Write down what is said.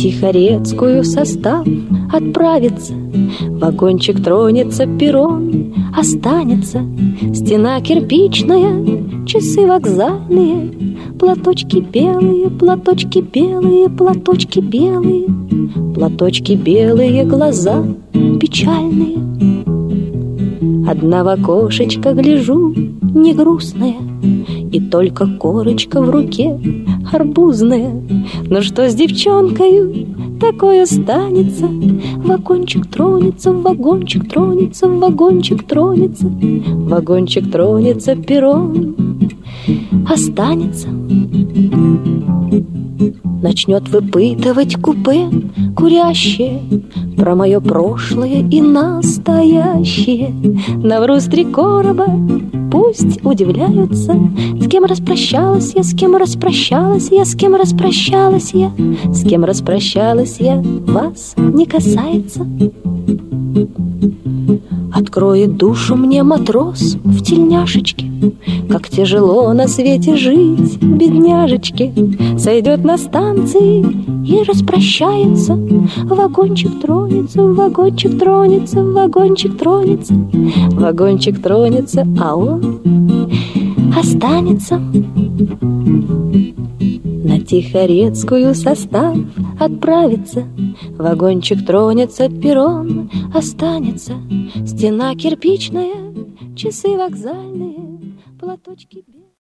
Тихорецкую состав отправится, вагончик тронется, перрон останется, стена кирпичная, часы вокзальные, платочки белые, платочки белые, платочки белые, платочки белые, глаза печальные. Одна в окошечко гляжу, не грустная, и только корочка в руке арбузная. Но что с девчонкою такое станется? Вагончик тронется, вагончик тронется, вагончик тронется, вагончик тронется, перрон останется. Начнет выпытывать купе курящее про мое прошлое и настоящее. Наврус 3 короба, пусть удивляются, с кем распрощалась я, с кем распрощалась я, с кем распрощалась я, с кем распрощалась я, вас не касается. Откроет душу мне матрос в тельняшечке, как тяжело на свете жить, бедняжечке. Сойдет на станции и распрощается. Вагончик тронется, вагончик тронется, вагончик тронется, вагончик тронется, а он останется. На Тихорецкую состав отправится, вагончик тронется, перрон останется, стена кирпичная, часы вокзальные, платочки белые.